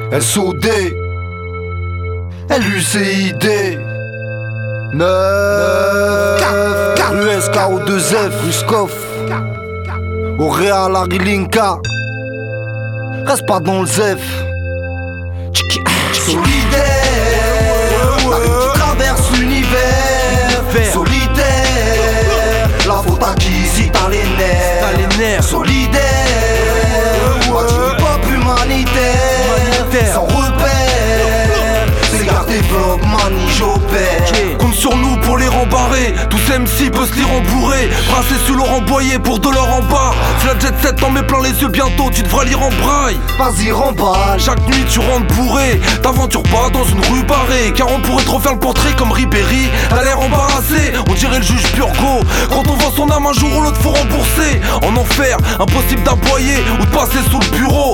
SOD, LUCID 9 USKO2F Ruskov Auréal Arilinka. Reste pas dans le zef. Solidaire, la rue qui traverse l'univers. Solidaire, la faute à qui si t'as les nerfs. Solidaire, moi tu es pop humanitaire. Sans repère, c'est garder vlog, mani, j'opère. Compte sur nous pour les rembarrer. Tous ces MC peuvent se lire embourrés. Brassés sous Laurent Boyer pour de l'or en bas. Flat jet set t'en mets plein les yeux bientôt. Tu devras lire en braille. Vas-y remballe. Chaque nuit tu rentres bourré. T'aventures pas dans une rue barrée. Car on pourrait trop faire le portrait comme Ribéry. T'as l'air embarrassé, on dirait le juge Purgo. Quand on vend son âme un jour ou l'autre faut rembourser. En enfer, impossible d'aboyer ou de passer sous le bureau.